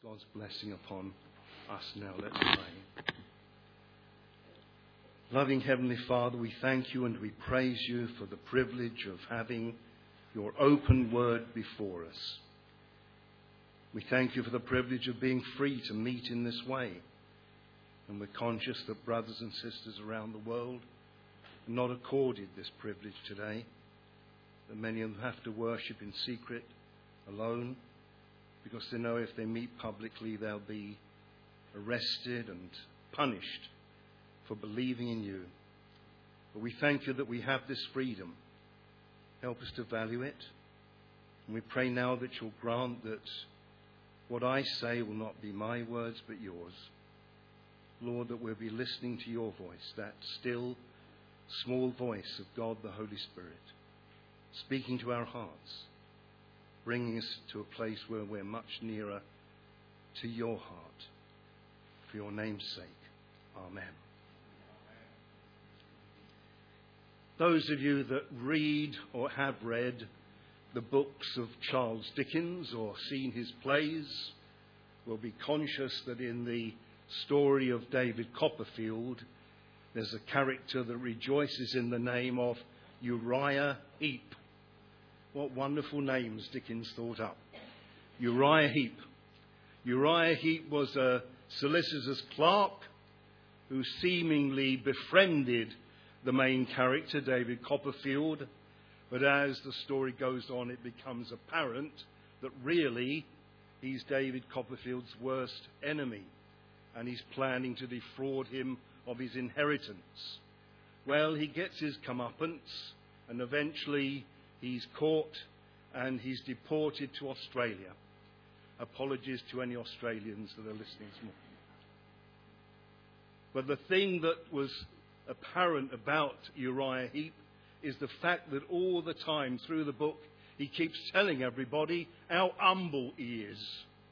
God's blessing upon us now. Let's pray. Loving Heavenly Father, we thank you and we praise you for the privilege of having your open word before us. We thank you for the privilege of being free to meet in this way. And we're conscious that brothers and sisters around the world are not accorded this privilege today, that many of them have to worship in secret, alone, because they know if they meet publicly they'll be arrested and punished for believing in you. But we thank you that we have this freedom. Help us to value it. And we pray now that you'll grant that what I say will not be my words but yours. Lord, that we'll be listening to your voice, that still, small voice of God the Holy Spirit, speaking to our hearts, bringing us to a place where we're much nearer to your heart. For your name's sake. Amen. Those of you that read or have read the books of Charles Dickens or seen his plays will be conscious that in the story of David Copperfield, there's a character that rejoices in the name of Uriah Heep. What wonderful names Dickens thought up. Uriah Heep. Uriah Heep was a solicitor's clerk who seemingly befriended the main character, David Copperfield. But as the story goes on, it becomes apparent that really he's David Copperfield's worst enemy, and he's planning to defraud him of his inheritance. Well, he gets his comeuppance, and eventually he's caught and he's deported to Australia. Apologies to any Australians that are listening this morning. But the thing that was apparent about Uriah Heep is the fact that all the time through the book he keeps telling everybody how humble he is.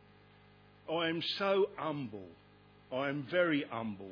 I am so humble. I am very humble.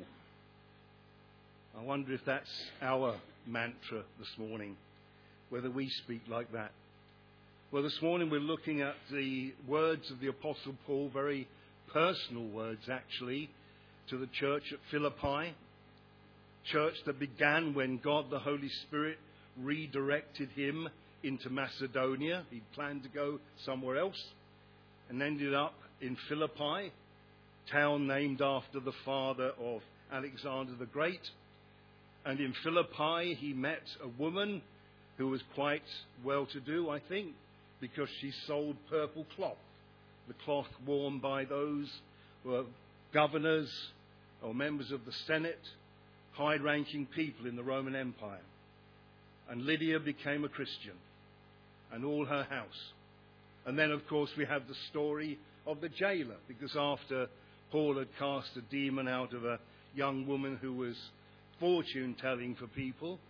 I wonder if that's our mantra this morning, whether we speak like that. Well, this morning we're looking at the words of the Apostle Paul, very personal words actually, to the church at Philippi, church that began when God the Holy Spirit redirected him into Macedonia. He planned to go somewhere else and ended up in Philippi, town named after the father of Alexander the Great. And in Philippi he met a woman who was quite well-to-do, I think, because she sold purple cloth, the cloth worn by those who were governors or members of the Senate, high-ranking people in the Roman Empire. And Lydia became a Christian, and all her house. And then, of course, we have the story of the jailer, because after Paul had cast a demon out of a young woman who was fortune-telling for people,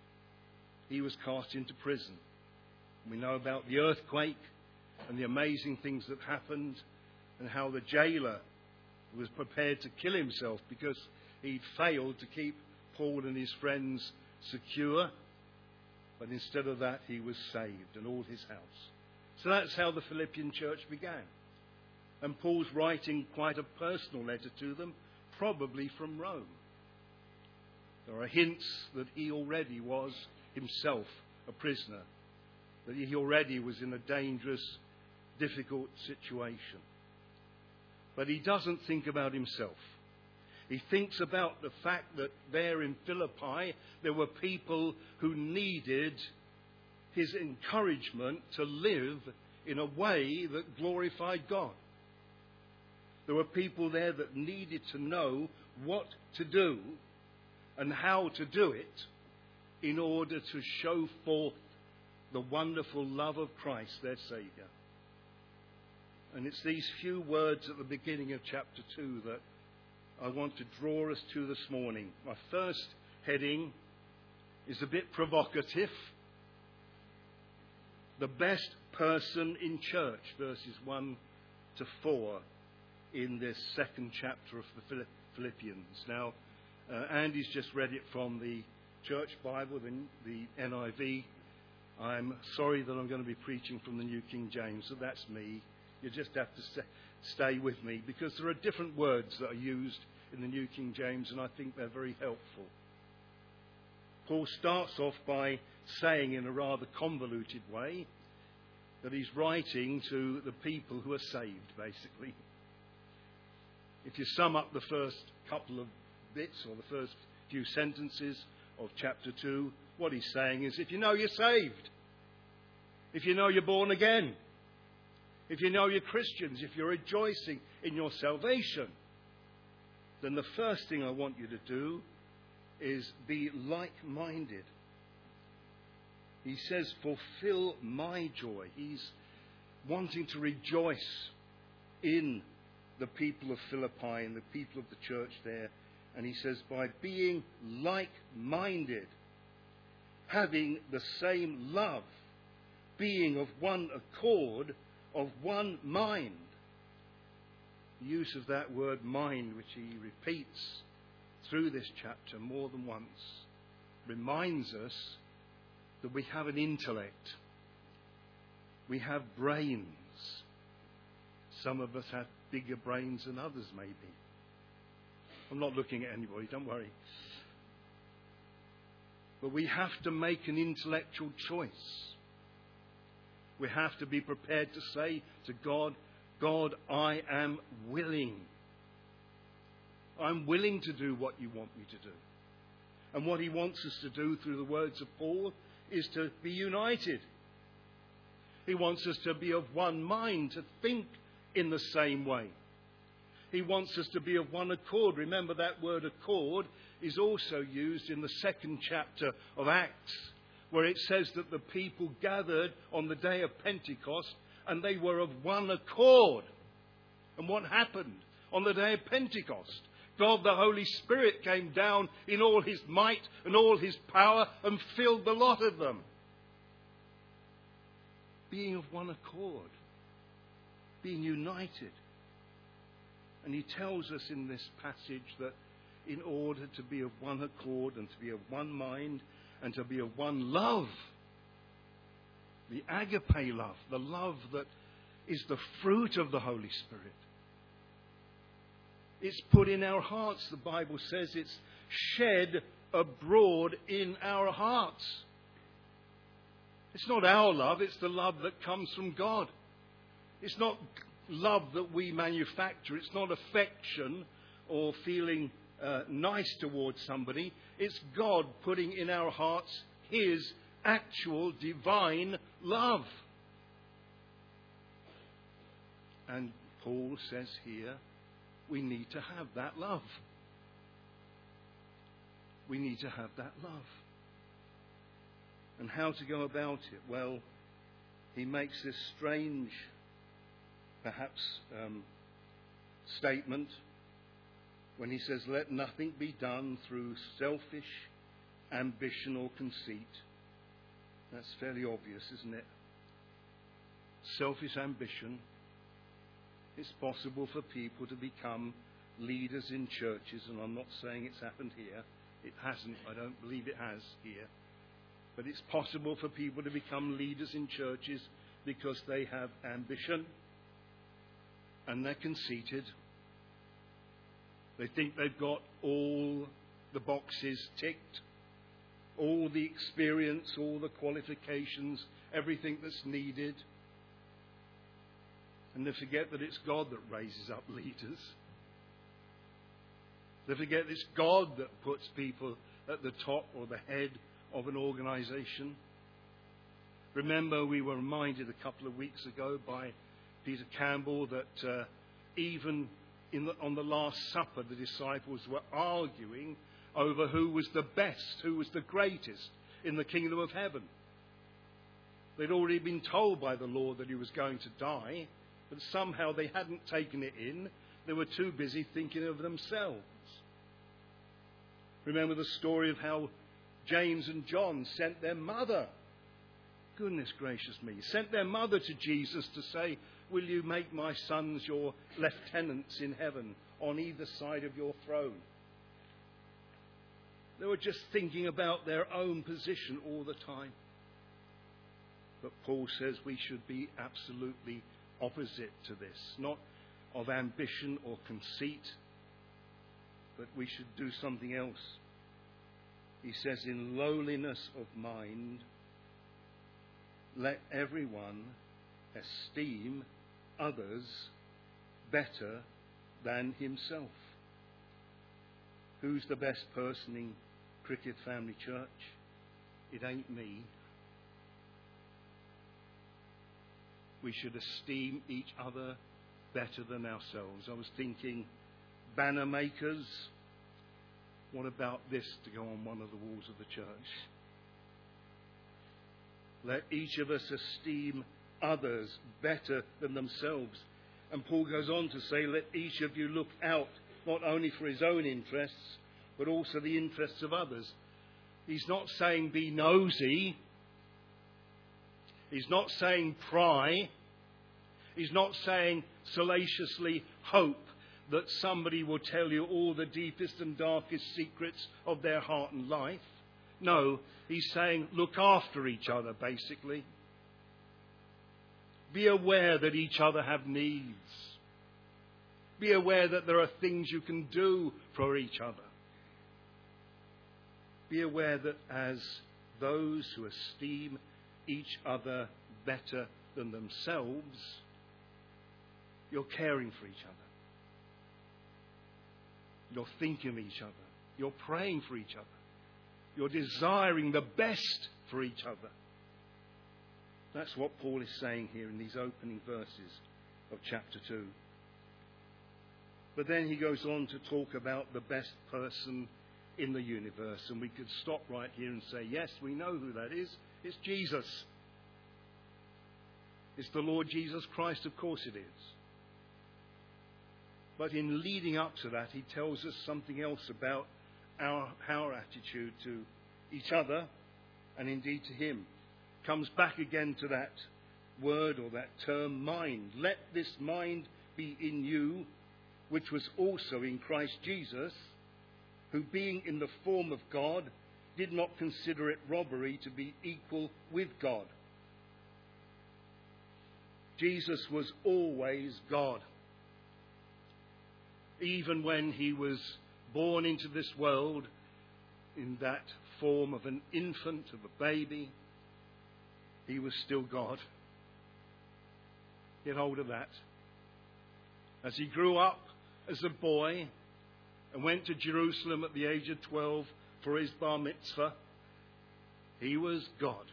he was cast into prison. We know about the earthquake and the amazing things that happened, and how the jailer was prepared to kill himself because he'd failed to keep Paul and his friends secure. But instead of that, he was saved, and all his house. So that's how the Philippian church began. And Paul's writing quite a personal letter to them, probably from Rome. There are hints that he already was himself a prisoner, that he already was in a dangerous, difficult situation. But he doesn't think about himself. He thinks about the fact that there in Philippi there were people who needed his encouragement to live in a way that glorified God. There were people there that needed to know what to do and how to do it in order to show forth the wonderful love of Christ, their Saviour. And it's these few words at the beginning of chapter 2 that I want to draw us to this morning. My first heading is a bit provocative. The best person in church, verses 1 to 4 in this second chapter of the Philippians. Now, Andy's just read it from the Church Bible, the NIV. I'm sorry that I'm going to be preaching from the New King James, so that's me. You just have to stay with me, because there are different words that are used in the New King James, and I think they're very helpful. Paul starts off by saying in a rather convoluted way that he's writing to the people who are saved, basically. If you sum up the first couple of bits, or the first few sentences of chapter 2, what he's saying is, if you know you're saved, if you know you're born again, if you know you're Christians, if you're rejoicing in your salvation, then the first thing I want you to do is be like-minded. He says, fulfill my joy. He's wanting to rejoice in the people of Philippi and the people of the church there. And he says, by being like-minded, having the same love, being of one accord, of one mind. The use of that word mind, which he repeats through this chapter more than once, reminds us that we have an intellect. We have brains. Some of us have bigger brains than others, maybe. I'm not looking at anybody, don't worry. But we have to make an intellectual choice. We have to be prepared to say to God, God, I am willing. I'm willing to do what you want me to do. And what he wants us to do through the words of Paul is to be united. He wants us to be of one mind, to think in the same way. He wants us to be of one accord. Remember, that word accord is also used in the 2nd chapter of Acts, where it says that the people gathered on the day of Pentecost and they were of one accord. And what happened on the day of Pentecost? God the Holy Spirit came down in all his might and all his power and filled the lot of them. Being of one accord. Being united. And he tells us in this passage that in order to be of one accord and to be of one mind and to be of one love, the agape love, the love that is the fruit of the Holy Spirit. It's put in our hearts. The Bible says it's shed abroad in our hearts. It's not our love, it's the love that comes from God. It's not love that we manufacture. It's not affection or feeling nice towards somebody. It's God putting in our hearts his actual divine love. And Paul says here, we need to have that love. We need to have that love. And how to go about it? Well, he makes this strange, perhaps, statement when he says, let nothing be done through selfish ambition or conceit. That's fairly obvious, isn't it? Selfish ambition. It's possible for people to become leaders in churches, and I'm not saying it's happened here. It hasn't. I don't believe it has here. But it's possible for people to become leaders in churches because they have ambition and they're conceited. They think they've got all the boxes ticked, all the experience, all the qualifications, everything that's needed. And they forget that it's God that raises up leaders. They forget it's God that puts people at the top or the head of an organisation. Remember, we were reminded a couple of weeks ago by Peter Campbell that even on the Last Supper, the disciples were arguing over who was the best, who was the greatest in the kingdom of heaven. They'd already been told by the Lord that he was going to die, but somehow they hadn't taken it in. They were too busy thinking of themselves. Remember the story of how James and John sent their mother, goodness gracious me, sent their mother to Jesus to say, will you make my sons your lieutenants in heaven on either side of your throne? They were just thinking about their own position all the time. But Paul says we should be absolutely opposite to this. Not of ambition or conceit, but we should do something else. He says, in lowliness of mind, let everyone esteem others better than himself. Who's the best person in Cricket Family Church? It ain't me. We should esteem each other better than ourselves. I was thinking, banner makers, what about this to go on one of the walls of the church? Let each of us esteem others better than themselves. And Paul goes on to say, let each of you look out not only for his own interests, but also the interests of others. He's not saying be nosy. He's not saying pry. He's not saying salaciously hope that somebody will tell you all the deepest and darkest secrets of their heart and life. No, he's saying look after each other, basically. Be aware that each other have needs. Be aware that there are things you can do for each other. Be aware that as those who esteem each other better than themselves, you're caring for each other. You're thinking of each other. You're praying for each other. You're desiring the best for each other. That's what Paul is saying here in these opening verses of chapter 2. But then he goes on to talk about the best person in the universe. And we could stop right here and say, yes, we know who that is. It's Jesus. It's the Lord Jesus Christ, of course it is. But in leading up to that, he tells us something else about our attitude to each other and indeed to him. Comes back again to that word or that term, mind. Let this mind be in you, which was also in Christ Jesus, who being in the form of God, did not consider it robbery to be equal with God. Jesus was always God. Even when he was born into this world in that form of an infant, of a baby, he was still God. Get hold of that. As he grew up as a boy and went to Jerusalem at the age of 12 for his bar mitzvah, he was God.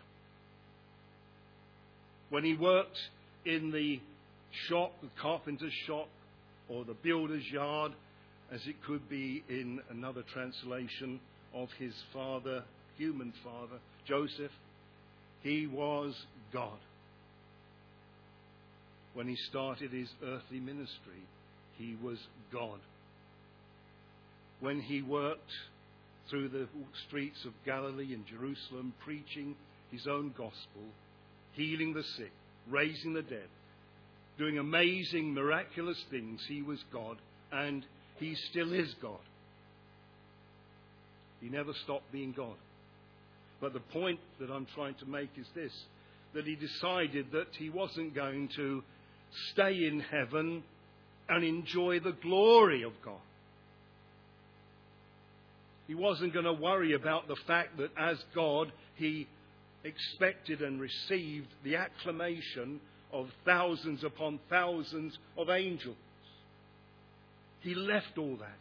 When he worked in the shop, the carpenter's shop, or the builder's yard, as it could be in another translation of his father, human father, Joseph, he was God. When he started his earthly ministry, he was God. When he worked through the streets of Galilee and Jerusalem, preaching his own gospel, healing the sick, raising the dead, doing amazing, miraculous things, he was God, and he still is God. He never stopped being God. But the point that I'm trying to make is this, that he decided that he wasn't going to stay in heaven and enjoy the glory of God. He wasn't going to worry about the fact that as God, he expected and received the acclamation of thousands upon thousands of angels. He left all that.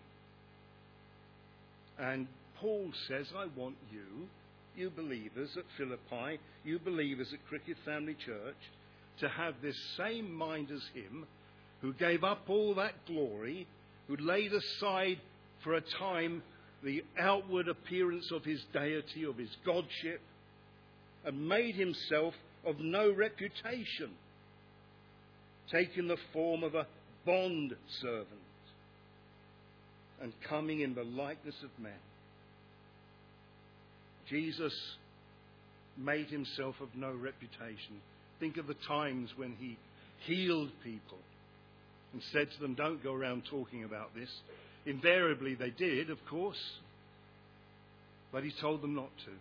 And Paul says, I want you believers at Philippi, you believers at Cricket Family Church, to have this same mind as him, who gave up all that glory, who laid aside for a time the outward appearance of his deity, of his godship, and made himself of no reputation, taking the form of a bond servant and coming in the likeness of men. Jesus made himself of no reputation. Think of the times when he healed people and said to them, don't go around talking about this. Invariably they did, of course, but he told them not to.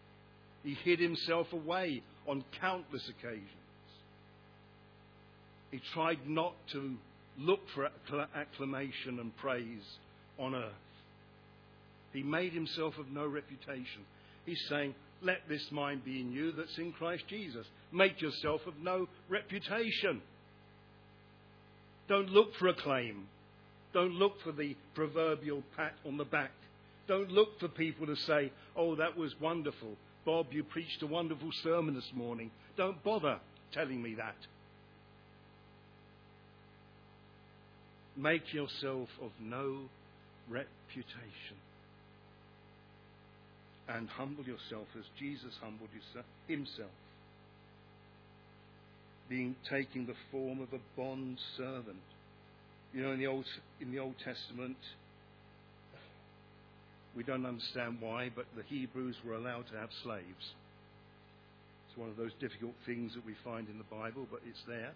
He hid himself away on countless occasions. He tried not to look for acclamation and praise on earth. He made himself of no reputation. He's saying, let this mind be in you that's in Christ Jesus. Make yourself of no reputation. Don't look for acclaim. Don't look for the proverbial pat on the back. Don't look for people to say, oh, that was wonderful. Bob, you preached a wonderful sermon this morning. Don't bother telling me that. Make yourself of no reputation. And humble yourself as Jesus humbled himself, taking the form of a bond servant. You know, in the Old Testament, we don't understand why, but the Hebrews were allowed to have slaves. It's one of those difficult things that we find in the Bible, but it's there.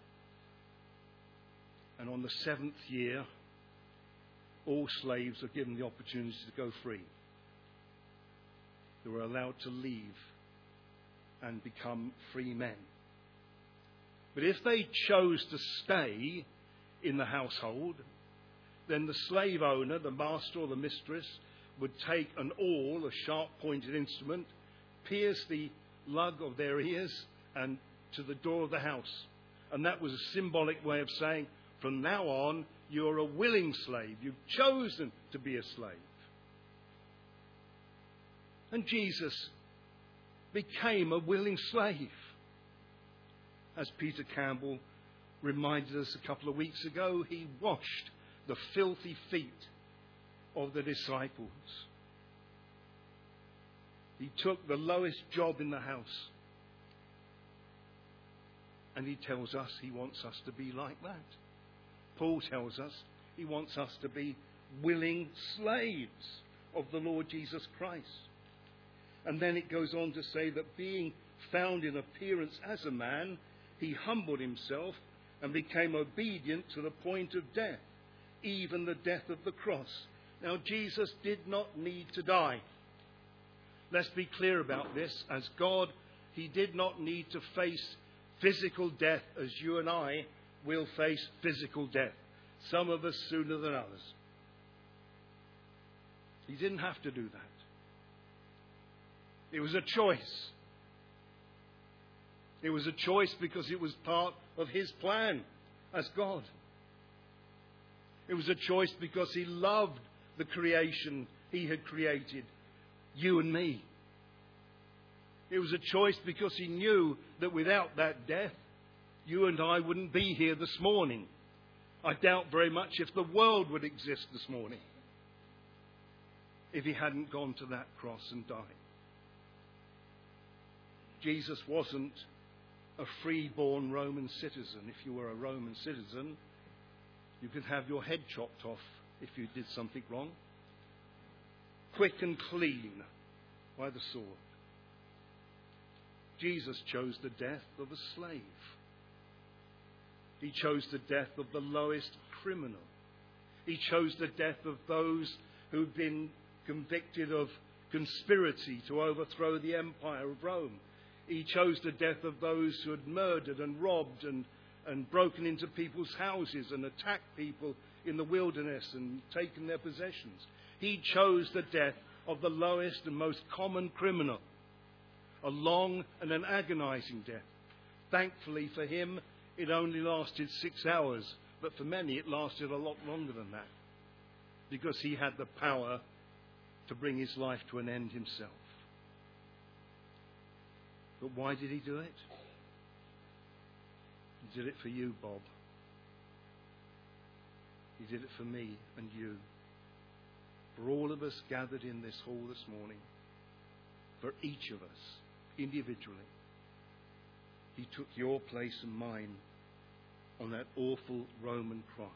And on the 7th year, all slaves are given the opportunity to go free. They were allowed to leave and become free men. But if they chose to stay in the household, then the slave owner, the master or the mistress, would take an awl, a sharp-pointed instrument, pierce the lug of their ears and to the door of the house. And that was a symbolic way of saying, from now on, you're a willing slave. You've chosen to be a slave. And Jesus became a willing slave. As Peter Campbell reminded us a couple of weeks ago, he washed the filthy feet of the disciples. He took the lowest job in the house. And he tells us he wants us to be like that. Paul tells us he wants us to be willing slaves of the Lord Jesus Christ. And then it goes on to say that being found in appearance as a man, he humbled himself and became obedient to the point of death, even the death of the cross. Now, Jesus did not need to die. Let's be clear about this. As God, he did not need to face physical death as you and I will face physical death. Some of us sooner than others. He didn't have to do that. It was a choice. It was a choice because it was part of his plan as God. It was a choice because he loved the creation he had created, you and me. It was a choice because he knew that without that death, you and I wouldn't be here this morning. I doubt very much if the world would exist this morning if he hadn't gone to that cross and died. Jesus wasn't a free-born Roman citizen. If you were a Roman citizen, you could have your head chopped off if you did something wrong. Quick and clean by the sword. Jesus chose the death of a slave. He chose the death of the lowest criminal. He chose the death of those who'd been convicted of conspiracy to overthrow the empire of Rome. He chose the death of those who had murdered and robbed and broken into people's houses and attacked people in the wilderness and taken their possessions. He chose the death of the lowest and most common criminal. A long and an agonizing death. Thankfully for him, it only lasted 6 hours, but for many it lasted a lot longer than that, because he had the power to bring his life to an end himself. But why did he do it? He did it for you, Bob. He did it for me and you. For all of us gathered in this hall this morning. For each of us, individually. He took your place and mine on that awful Roman cross.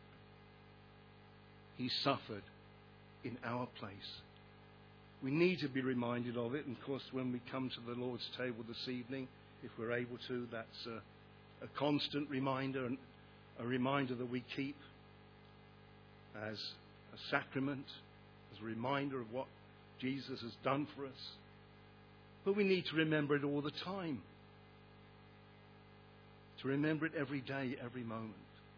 He suffered in our place. We need to be reminded of it. And of course, when we come to the Lord's table this evening, if we're able to, that's a constant reminder, and a reminder that we keep as a sacrament, as a reminder of what Jesus has done for us. But we need to remember it all the time. To remember it every day, every moment.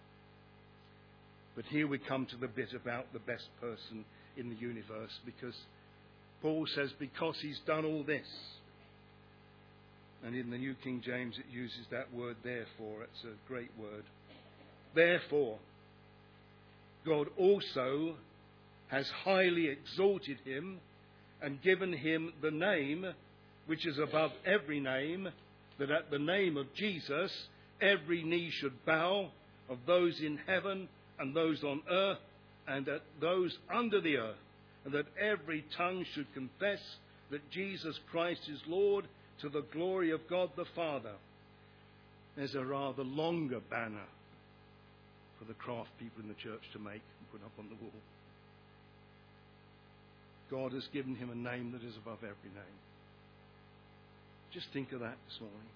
But here we come to the bit about the best person in the universe, because Paul says, because he's done all this. And in the New King James it uses that word therefore. It's a great word. Therefore, God also has highly exalted him and given him the name which is above every name, that at the name of Jesus every knee should bow, of those in heaven and those on earth and at those under the earth, and that every tongue should confess that Jesus Christ is Lord, to the glory of God the Father. There's a rather longer banner for the craft people in the church to make and put up on the wall. God has given him a name that is above every name. Just think of that this morning.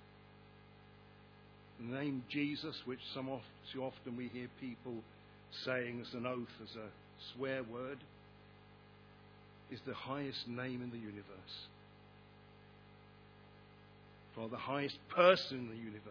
The name Jesus, which too often we hear people saying as an oath, as a swear word, is the highest name in the universe. For the highest person in the universe.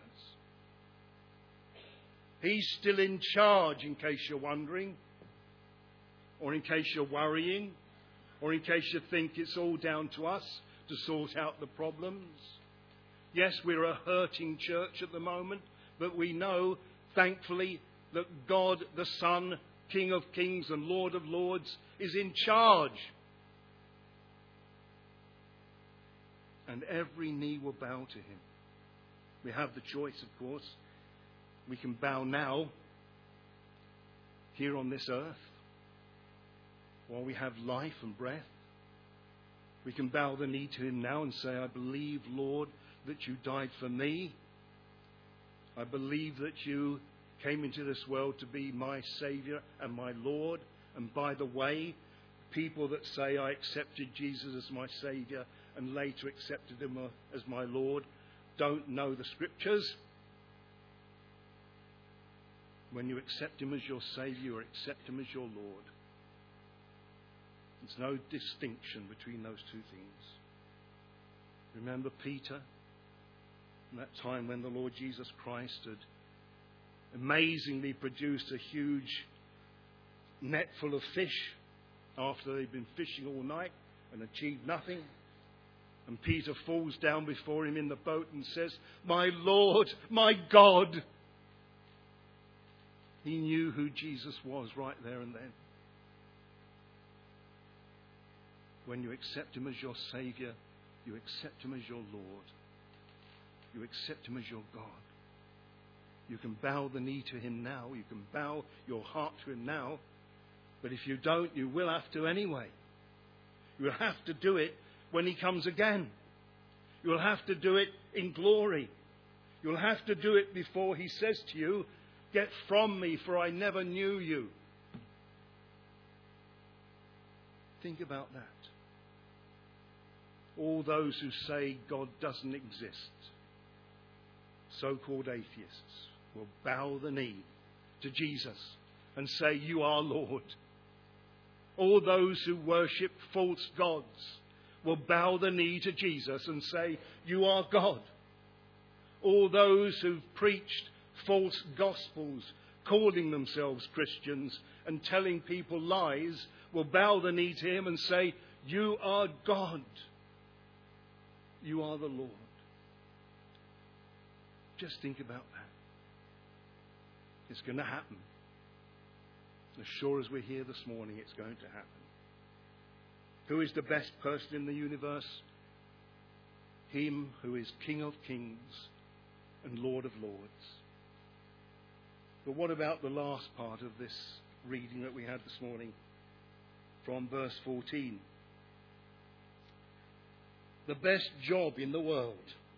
He's still in charge, in case you're wondering, or in case you're worrying, or in case you think it's all down to us to sort out the problems. Yes, we're a hurting church at the moment, but we know, thankfully, that God the Son, King of Kings and Lord of Lords, is in charge. And every knee will bow to him. We have the choice, of course. We can bow now, here on this earth, while we have life and breath. We can bow the knee to him now and say, I believe, Lord, that you died for me. I believe that you came into this world to be my Saviour and my Lord. And by the way, people that say I accepted Jesus as my Saviour and later accepted him as my Lord don't know the Scriptures. When you accept him as your Saviour, you accept him as your Lord. There's no distinction between those two things. Remember Peter? In that time when the Lord Jesus Christ had amazingly produced a huge net full of fish after they'd been fishing all night and achieved nothing. And Peter falls down before him in the boat and says, my Lord, my God. He knew who Jesus was right there and then. When you accept him as your Saviour, you accept him as your Lord. You accept him as your God. You can bow the knee to him now. You can bow your heart to him now. But if you don't, you will have to anyway. You will have to do it when he comes again. You will have to do it in glory. You will have to do it before he says to you, get from me, for I never knew you. Think about that. All those who say God doesn't exist, so-called atheists, will bow the knee to Jesus and say, you are Lord. All those who worship false gods will bow the knee to Jesus and say, you are God. All those who've preached false gospels, calling themselves Christians and telling people lies, will bow the knee to him and say, you are God. You are the Lord. Just think about that. It's going to happen. As sure as we're here this morning, it's going to happen. Who is the best person in the universe? Him who is King of Kings and Lord of Lords. But what about the last part of this reading that we had this morning from verse 14? The best job in the world.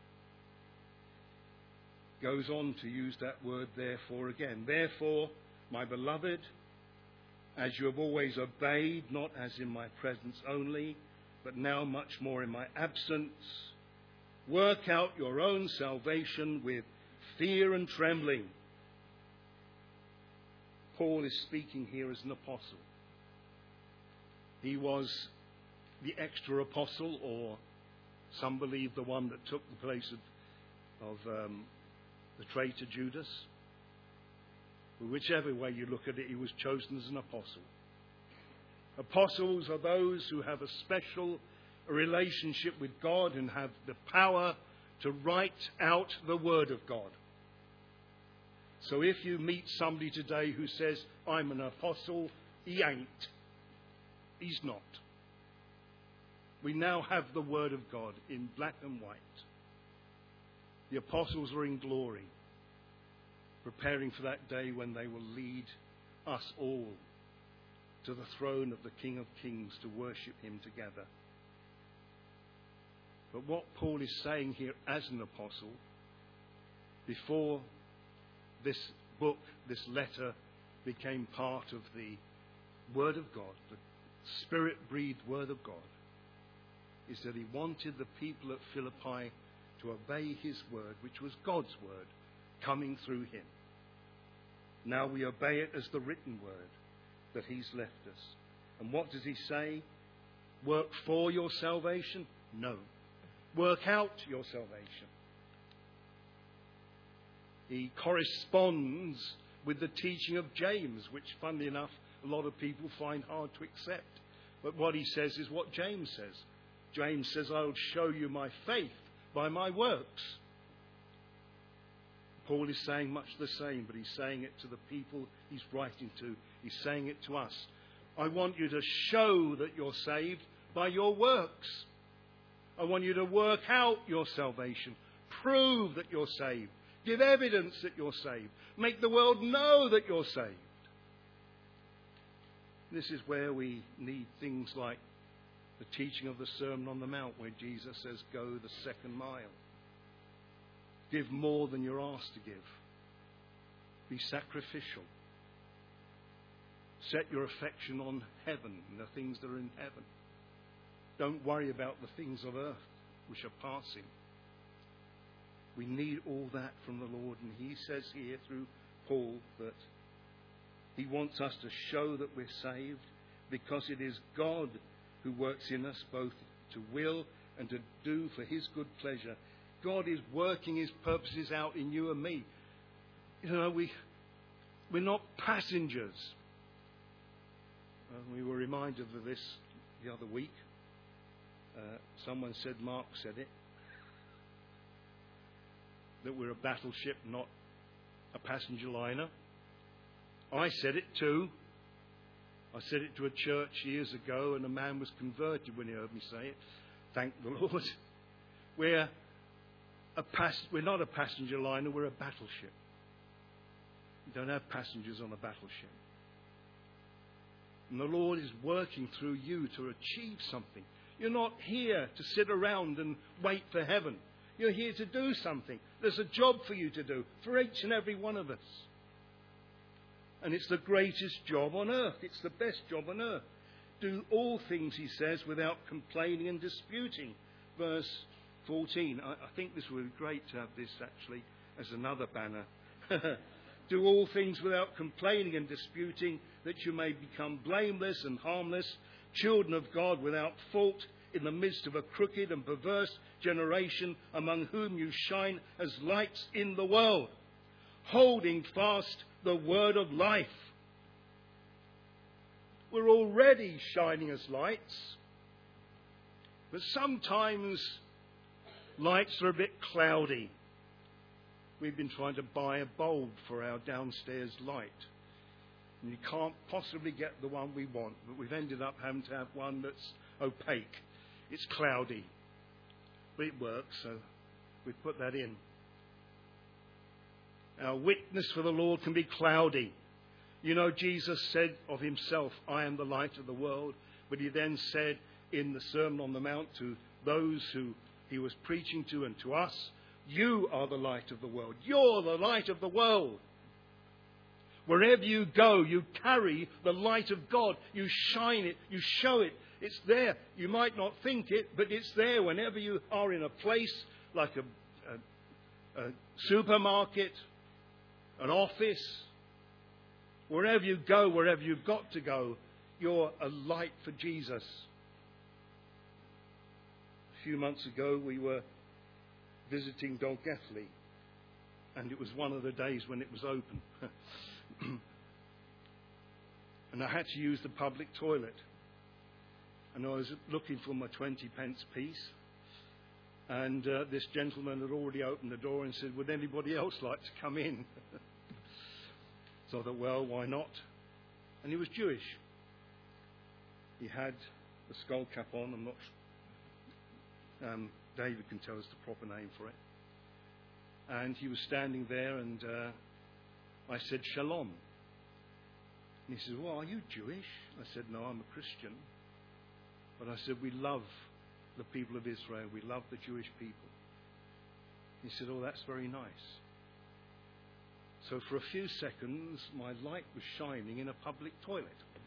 Goes on to use that word therefore again. Therefore, my beloved, as you have always obeyed, not as in my presence only, but now much more in my absence, work out your own salvation with fear and trembling. Paul is speaking here as an apostle. He was the extra apostle, or some believe the one that took the place of the traitor Judas. Whichever way you look at it, he was chosen as an apostle. Apostles are those who have a special relationship with God and have the power to write out the Word of God. So if you meet somebody today who says, I'm an apostle, he ain't. He's not. We now have the Word of God in black and white. The apostles are in glory, preparing for that day when they will lead us all to the throne of the King of Kings to worship him together. But what Paul is saying here as an apostle, before this book, this letter, became part of the Word of God, the Spirit-breathed Word of God, is that he wanted the people at Philippi to obey his word, which was God's word, coming through him. Now we obey it as the written word that he's left us. And what does he say? Work for your salvation? No. Work out your salvation. He corresponds with the teaching of James, which, funnily enough, a lot of people find hard to accept. But what he says is what James says. James says, I'll show you my faith by my works. Paul is saying much the same, but he's saying it to the people he's writing to. He's saying it to us. I want you to show that you're saved by your works. I want you to work out your salvation. Prove that you're saved. Give evidence that you're saved. Make the world know that you're saved. This is where we need things like the teaching of the Sermon on the Mount, where Jesus says, go the second mile. Give more than you're asked to give. Be sacrificial. Set your affection on heaven and the things that are in heaven. Don't worry about the things of earth, which are passing. We need all that from the Lord. And he says here through Paul that he wants us to show that we're saved because it is God who works in us both to will and to do for his good pleasure. God is working his purposes out in you and me. You know, we're not passengers. We were reminded of this the other week. Someone said, Mark said it, that we're a battleship, not a passenger liner. I said it too. I said it to a church years ago, and a man was converted when he heard me say it. Thank the Lord. We're not a passenger liner, we're a battleship. We don't have passengers on a battleship. And the Lord is working through you to achieve something. You're not here to sit around and wait for heaven. You're here to do something. There's a job for you to do, for each and every one of us. And it's the greatest job on earth. It's the best job on earth. Do all things, he says, without complaining and disputing. Verse 14. I think this would be great to have this actually as another banner. Do all things without complaining and disputing, that you may become blameless and harmless, children of God without fault, in the midst of a crooked and perverse generation, among whom you shine as lights in the world, holding fast the word of life. We're already shining as lights, but sometimes lights are a bit cloudy. We've been trying to buy a bulb for our downstairs light, and you can't possibly get the one we want, but we've ended up having to have one that's opaque. It's cloudy, but it works, so we've put that in. Our witness for the Lord can be cloudy. You know, Jesus said of himself, I am the light of the world. But he then said in the Sermon on the Mount to those who he was preaching to and to us, you are the light of the world. You're the light of the world. Wherever you go, you carry the light of God. You shine it. You show it. It's there. You might not think it, but it's there whenever you are in a place like a supermarket, an office, wherever you go, wherever you've got to go, you're a light for Jesus. A few months ago, we were visiting Dolgethley, and it was one of the days when it was open. And I had to use the public toilet. And I was looking for my 20 pence piece. And this gentleman had already opened the door and said, would anybody else like to come in? So I thought, well, why not? And he was Jewish. He had the skull cap on. I'm not sure. David can tell us the proper name for it. And he was standing there, and I said, Shalom. And he said, well, are you Jewish? I said, no, I'm a Christian. But I said, we love the people of Israel. We love the Jewish people. He said, oh, that's very nice. So for a few seconds, my light was shining in a public toilet.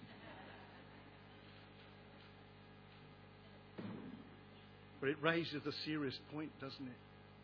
But it raises a serious point, doesn't it?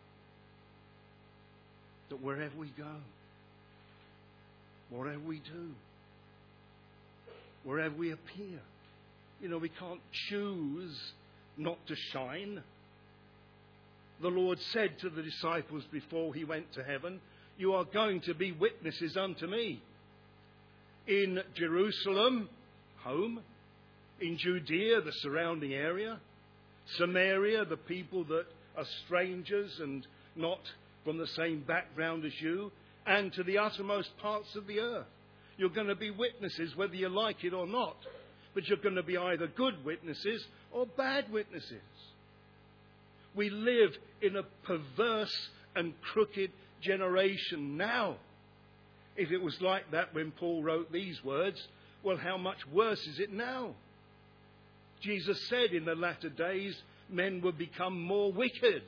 That wherever we go, whatever we do, wherever we appear, we can't choose not to shine. The Lord said to the disciples before he went to heaven, you are going to be witnesses unto me. In Jerusalem, home, in Judea, the surrounding area, Samaria, the people that are strangers and not from the same background as you, and to the uttermost parts of the earth. You're going to be witnesses whether you like it or not. But you're going to be either good witnesses or bad witnesses. We live in a perverse and crooked generation now. If it was like that when Paul wrote these words, well, how much worse is it now? Jesus said in the latter days, men will become more wicked.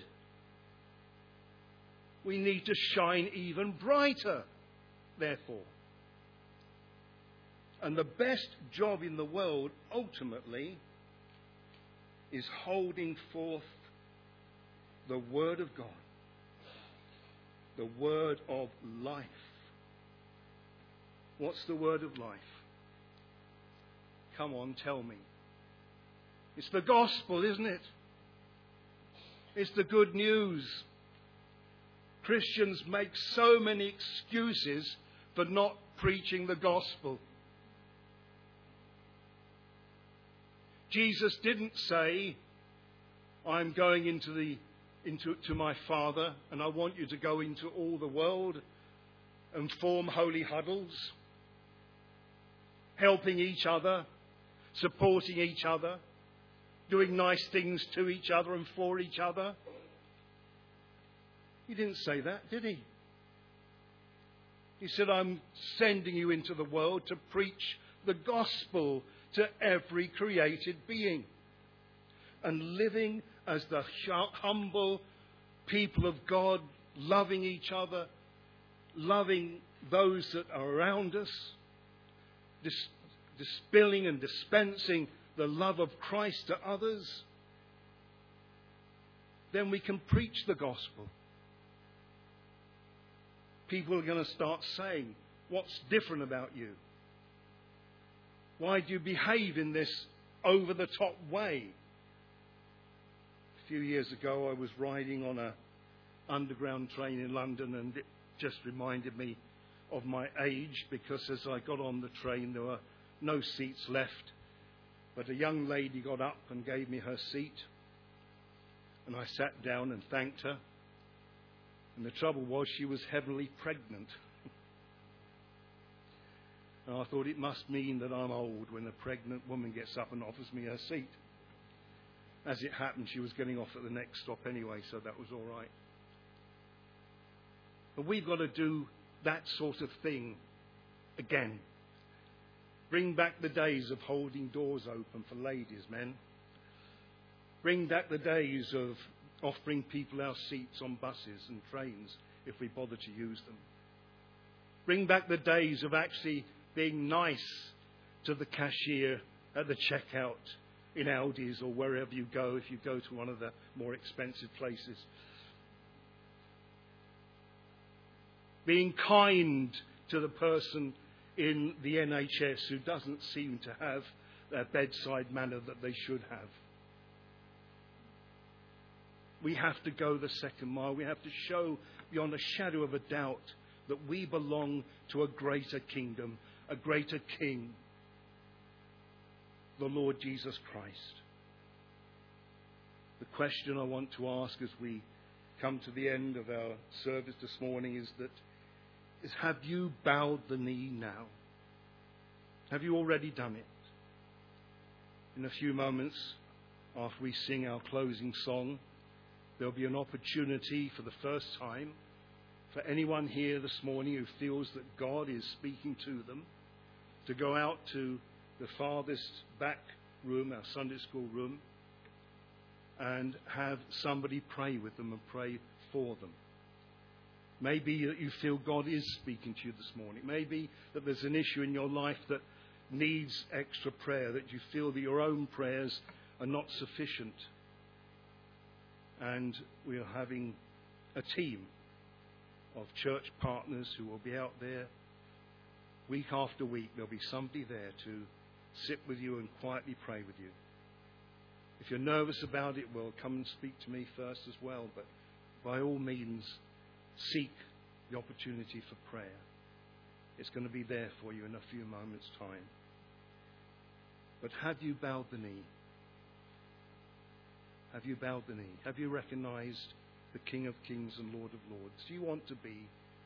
We need to shine even brighter, therefore. And the best job in the world, ultimately, is holding forth the Word of God, the Word of life. What's the Word of life? Come on, tell me. It's the gospel, isn't it? It's the good news. Christians make so many excuses for not preaching the gospel. Jesus didn't say, I'm going to my Father, and I want you to go into all the world and form holy huddles, helping each other, supporting each other, doing nice things to each other and for each other. He didn't say that, did he? He said, I'm sending you into the world to preach the gospel to every created being. And living as the humble people of God, loving each other, loving those that are around us, distilling and dispensing the love of Christ to others, then we can preach the gospel. People are going to start saying, what's different about you? Why do you behave in this over-the-top way? A few years ago, I was riding on an underground train in London, and it just reminded me of my age, because as I got on the train, there were no seats left. But a young lady got up and gave me her seat, and I sat down and thanked her. And the trouble was, she was heavily pregnant. And I thought, it must mean that I'm old when a pregnant woman gets up and offers me her seat. As it happened, she was getting off at the next stop anyway, so that was all right. But we've got to do that sort of thing again. Bring back the days of holding doors open for ladies, men. Bring back the days of offering people our seats on buses and trains if we bother to use them. Bring back the days of actually being nice to the cashier at the checkout in Aldi's or wherever you go, if you go to one of the more expensive places. Being kind to the person in the NHS who doesn't seem to have that bedside manner that they should have. We have to go the second mile. We have to show beyond a shadow of a doubt that we belong to a greater kingdom, a greater King, the Lord Jesus Christ. The question I want to ask as we come to the end of our service this morning is have you bowed the knee now? Have you already done it? In a few moments, after we sing our closing song, there'll be an opportunity for the first time for anyone here this morning who feels that God is speaking to them to go out to the farthest back room, our Sunday school room, and have somebody pray with them and pray for them. Maybe that you feel God is speaking to you this morning. Maybe that there's an issue in your life that needs extra prayer, that you feel that your own prayers are not sufficient. And we are having a team of church partners who will be out there week after week. There'll be somebody there to sit with you and quietly pray with you. If you're nervous about it, well, come and speak to me first as well. But by all means, seek the opportunity for prayer. It's going to be there for you in a few moments' time. But have you bowed the knee? Have you bowed the knee? Have you recognized the King of Kings and Lord of Lords? Do you want to be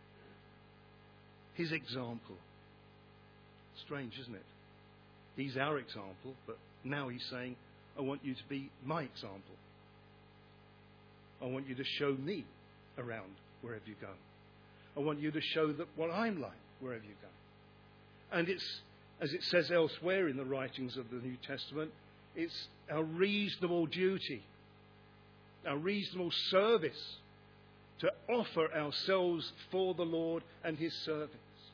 his example? Strange, isn't it? He's our example, but now he's saying, I want you to be my example. I want you to show me around wherever you go. I want you to show that what I'm like wherever you go. And it's, as it says elsewhere in the writings of the New Testament, it's our reasonable duty, our reasonable service to offer ourselves for the Lord and his servants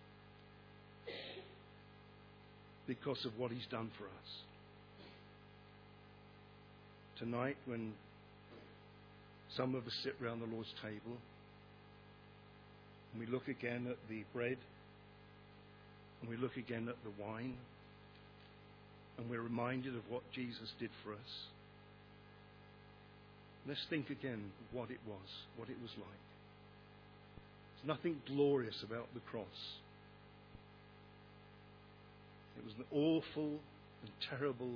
because of what he's done for us. Tonight, when some of us sit round the Lord's table and we look again at the bread and we look again at the wine and we're reminded of what Jesus did for us, let's think again of what it was like. There's nothing glorious about the cross. It was an awful and terrible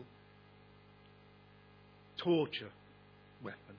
torture weapon.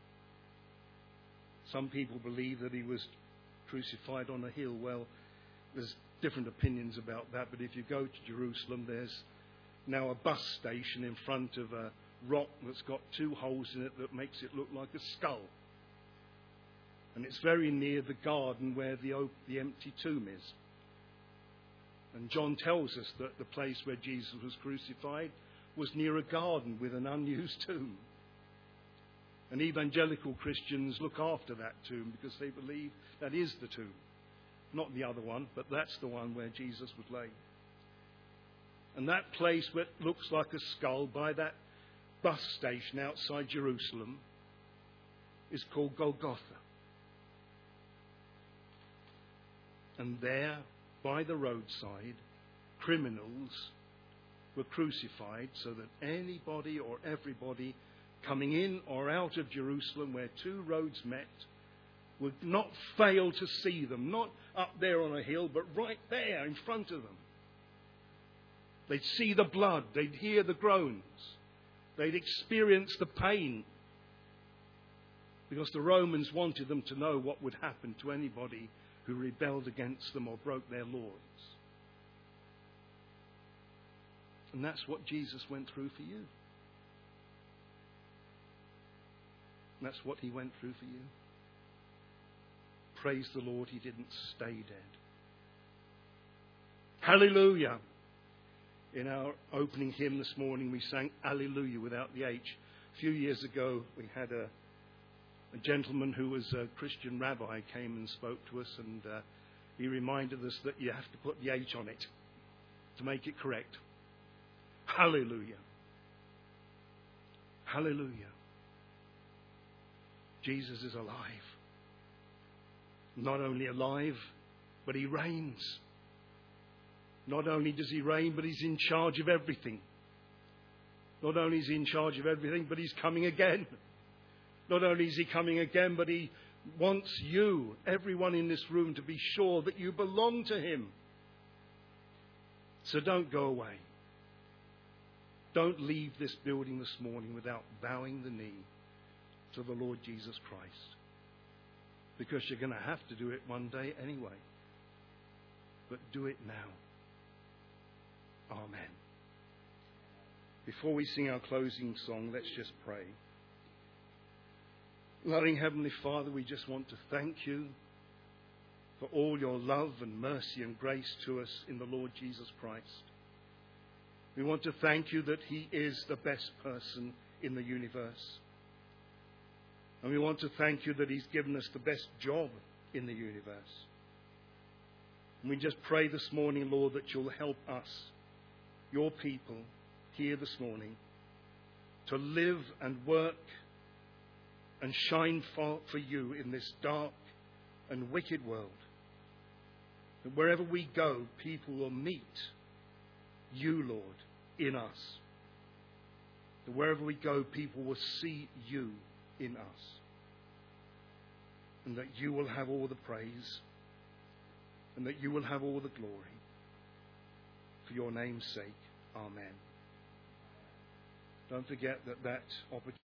Some people believe that he was crucified on a hill. Well, there's different opinions about that, but if you go to Jerusalem, there's now a bus station in front of a rock that's got 2 holes in it that makes it look like a skull. And it's very near the garden where the empty tomb is. And John tells us that the place where Jesus was crucified was near a garden with an unused tomb. And evangelical Christians look after that tomb because they believe that is the tomb. Not the other one, but that's the one where Jesus was laid. And that place that looks like a skull by that bus station outside Jerusalem is called Golgotha. And there, by the roadside, criminals were crucified so that anybody or everybody coming in or out of Jerusalem where 2 roads met would not fail to see them, not up there on a hill, but right there in front of them. They'd see the blood, they'd hear the groans, they'd experience the pain, because the Romans wanted them to know what would happen to anybody who rebelled against them or broke their laws. And that's what Jesus went through for you. And that's what he went through for you. Praise the Lord, he didn't stay dead. Hallelujah. In our opening hymn this morning, we sang Alleluia without the H. A few years ago, we had a gentleman who was a Christian rabbi came and spoke to us, and he reminded us that you have to put the H on it to make it correct. Hallelujah. Hallelujah. Jesus is alive. Not only alive, but he reigns. Not only does he reign, but he's in charge of everything. Not only is he in charge of everything, but he's coming again. Not only is he coming again, but he wants you, everyone in this room, to be sure that you belong to him. So don't go away. Don't leave this building this morning without bowing the knee to the Lord Jesus Christ. Because you're going to have to do it one day anyway. But do it now. Amen. Before we sing our closing song, let's just pray. Loving Heavenly Father, we just want to thank you for all your love and mercy and grace to us in the Lord Jesus Christ. We want to thank you that he is the best person in the universe. And we want to thank you that he's given us the best job in the universe. And we just pray this morning, Lord, that you'll help us, your people, here this morning, to live and work and shine for you in this dark and wicked world. That wherever we go, people will meet you, Lord, in us. That wherever we go, people will see you in us. And that you will have all the praise. And that you will have all the glory. For your name's sake. Amen. Don't forget that opportunity